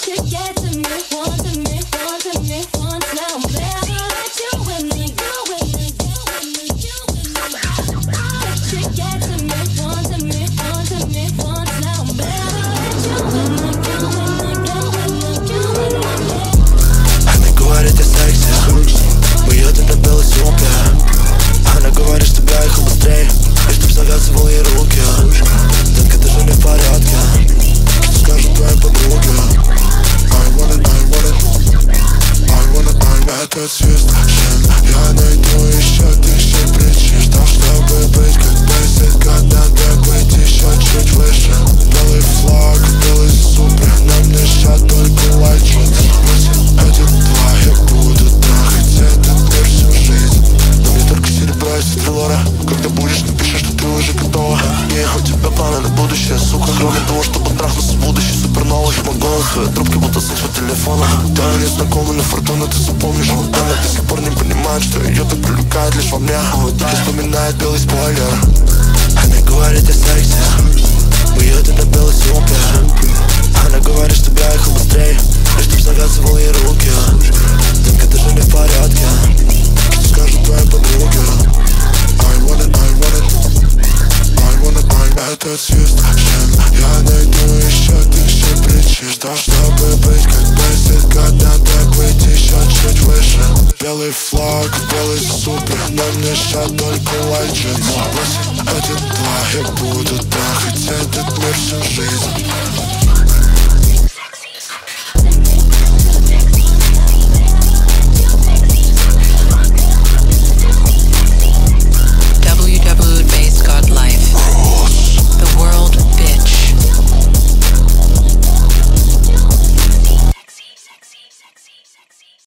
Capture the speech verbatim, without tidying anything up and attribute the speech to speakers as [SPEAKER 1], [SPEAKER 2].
[SPEAKER 1] Звезд, я найду еще тысячи причин, так чтобы быть как десять, когда так быть еще чуть выше. Белый флаг, белый супер, нам мешает только лайчет. Один, два, я буду трахать этот мир всю жизнь. Но мне только серебро и стрелора. Когда будешь, напиши, что ты уже готова. Не, у тебя планы на будущее, сука. Кроме того, чтобы трахнуться в будущий суперновый. Магон в своей трубке, будто секс по телефону. Да, незнакомый, но фортуна ты запомнишь. Она до сих пор не понимает, что ее так привлекает лишь во мне. И вспоминает белый спойлер. Она говорит о сексе, мы едем на белой сумке. Она говорит, чтобы я ехал быстрей, и чтоб завязывал ей руки. Детка, ты же не в порядке, что скажут твои подруги? I want it, I want it, I want it, I want it. Этот звезд, я найду еще тысячи причин, что чтобы быть как десять, когда так быть еще чуть выше. Белый флаг, белый супер, нам мешает только лайчет. Один, два, я буду трахать этот мир всю жизнь.